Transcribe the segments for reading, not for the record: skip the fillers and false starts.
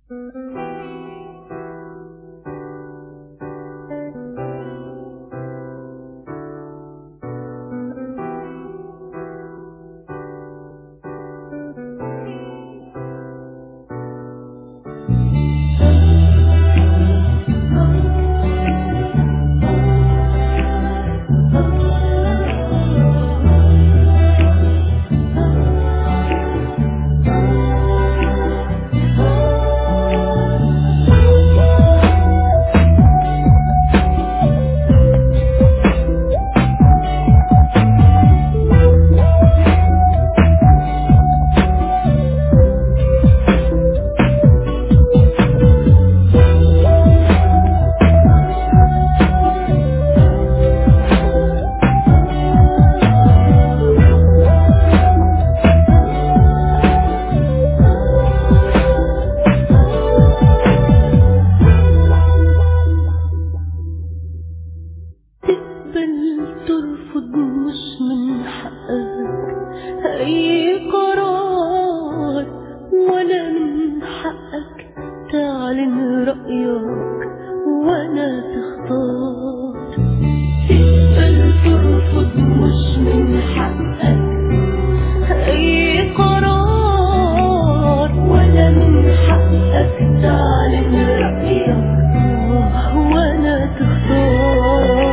ترفض مش من حقك أي قرار، ولا من حقك تعلن رأيك ولا تختار. تقبل ترفض مش من حقك أي قرار، ولا من حقك تعلن رأيك ولا تختار.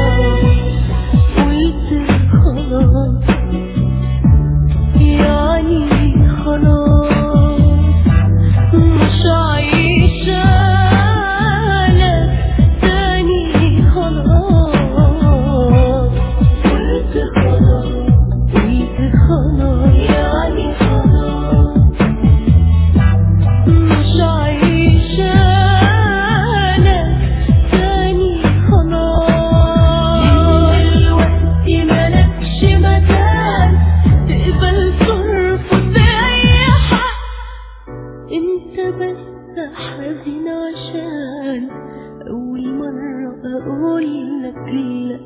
حزين عشان أول مرة أقول لك لا.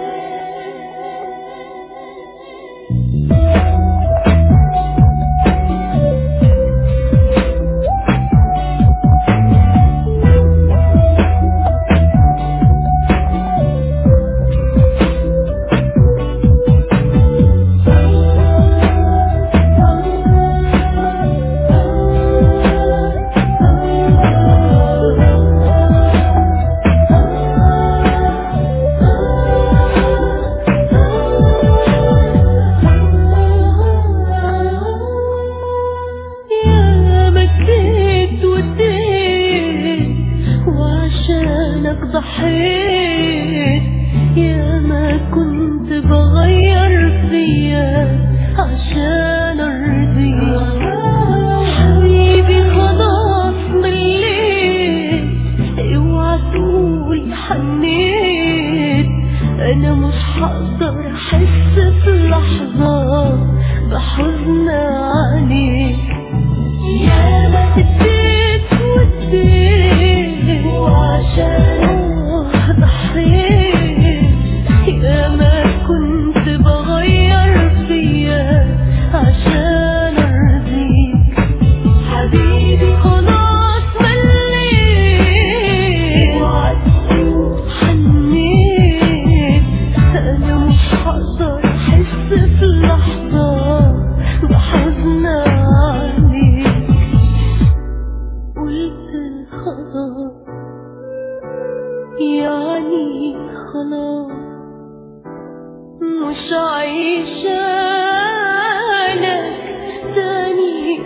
ضحيت يا ما كنت بغير فيا عشان ارضيك. حبيبي خلاص مليت، اوعى تقول حنيت. انا مش هقدر احس في لحظة بحزن عليك. يا ما اديت واديت وعشان يا ما كنت بغير فيا عشان ارضيك. حبيبي خلاص مليت، اوعى تقول حنيت. انا مش هقدر احس في لحظة بحزن عليك. قلت خلاص يعني خلاص مش عايشة لك تاني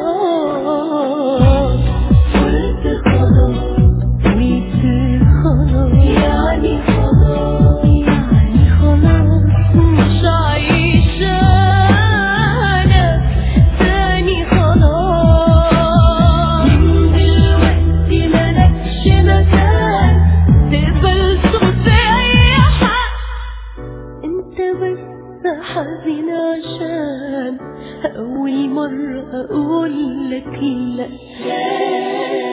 خلاص. قلت خلاص قلت خلاص يعني خلاص يعني خلاص مش عايشة لك تاني خلاص. من دلوقتي ملكش مكان تقبل صوت أي حق. انت بس حزين عشان أول مرة أقول لك لا.